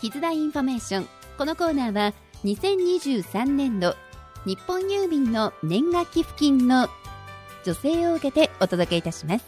絆インフォメーション。このコーナーは2023年度日本郵便の年賀寄付金の助成を受けてお届けいたします。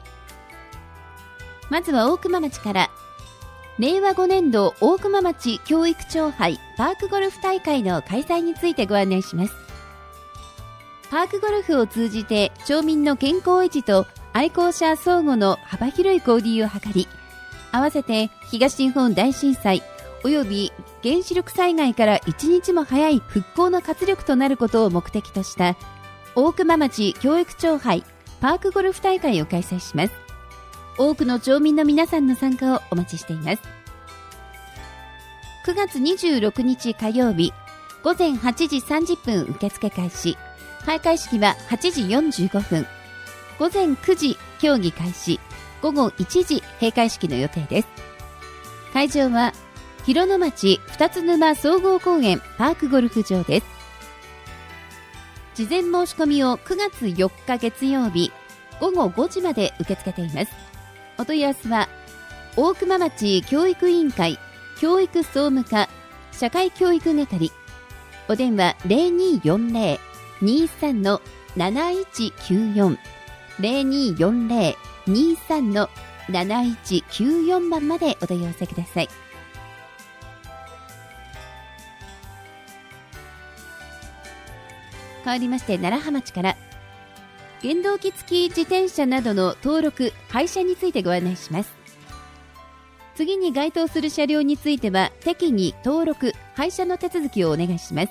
まずは大熊町から、令和5年度大熊町教育長杯パークゴルフ大会の開催についてご案内します。パークゴルフを通じて町民の健康維持と愛好者相互の幅広い交流を図り、合わせて東日本大震災及び原子力災害から一日も早い復興の活力となることを目的とした大熊町教育長杯パークゴルフ大会を開催します。多くの町民の皆さんの参加をお待ちしています。9月26日火曜日午前8時30分受付開始。開会式は8時45分。午前9時競技開始。午後1時閉会式の予定です。会場は広野町二つ沼総合公園パークゴルフ場です。事前申し込みを9月4日月曜日午後5時まで受け付けています。お問い合わせは大熊町教育委員会教育総務課社会教育係、お電話 0240-23-7194 0240-23-7194 番までお問い合わせください。変わりまして楢葉町から、原動機付き自転車などの登録廃車についてご案内します。次に該当する車両については適宜登録廃車の手続きをお願いします。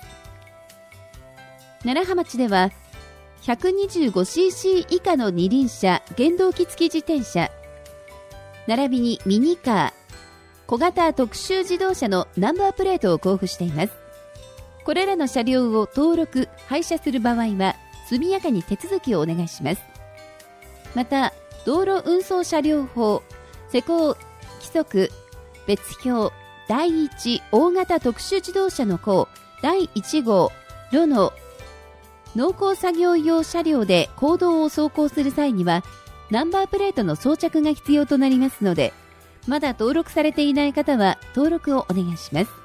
楢葉町では 125cc 以下の二輪車原動機付き自転車並びにミニカー小型特殊自動車のナンバープレートを交付しています。これらの車両を登録廃車する場合は速やかに手続きをお願いします。また道路運送車両法施行規則別表第1大型特殊自動車の項第1号路の農耕作業用車両で公道を走行する際にはナンバープレートの装着が必要となりますので、まだ登録されていない方は登録をお願いします。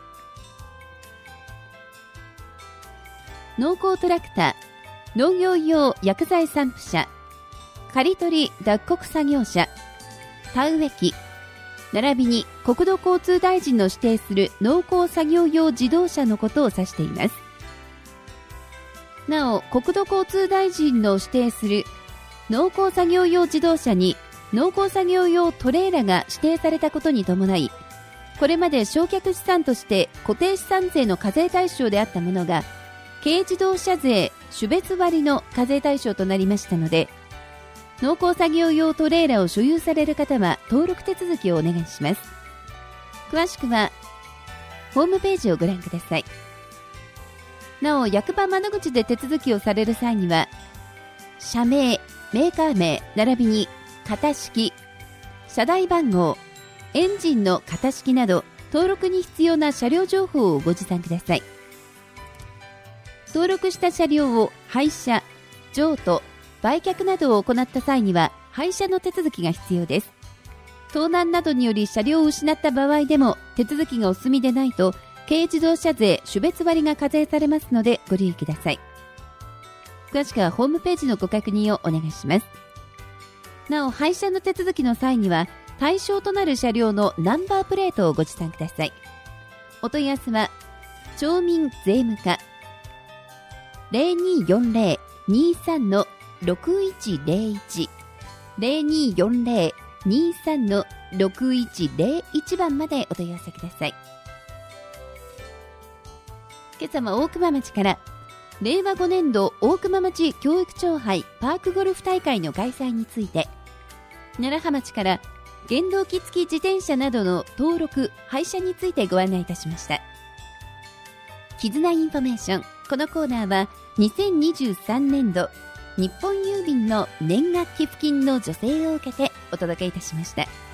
農耕トラクター農業用薬剤散布車刈り取り脱穀作業車田植え機並びに国土交通大臣の指定する農耕作業用自動車のことを指しています。なお国土交通大臣の指定する農耕作業用自動車に農耕作業用トレーラが指定されたことに伴い、これまで償却資産として固定資産税の課税対象であったものが軽自動車税種別割の課税対象となりましたので、農耕作業用トレーラを所有される方は登録手続きをお願いします。詳しくはホームページをご覧ください。なお役場窓口で手続きをされる際には社名、メーカー名並びに型式、車台番号、エンジンの型式など登録に必要な車両情報をご持参ください。登録した車両を廃車、譲渡、売却などを行った際には廃車の手続きが必要です。盗難などにより車両を失った場合でも手続きがお済みでないと軽自動車税種別割が課税されますのでご留意ください。詳しくはホームページのご確認をお願いします。なお廃車の手続きの際には対象となる車両のナンバープレートをご持参ください。お問い合わせは町民税務課 0240-23-6101 0240-23-6101 番までお問い合わせください。今朝も大熊町から令和5年度大熊町教育長杯パークゴルフ大会の開催について、楢葉町から原動機付き自転車などの登録廃車についてご案内いたしました。絆インフォメーション。このコーナーは2023年度日本郵便の年賀寄付金の助成を受けてお届けいたしました。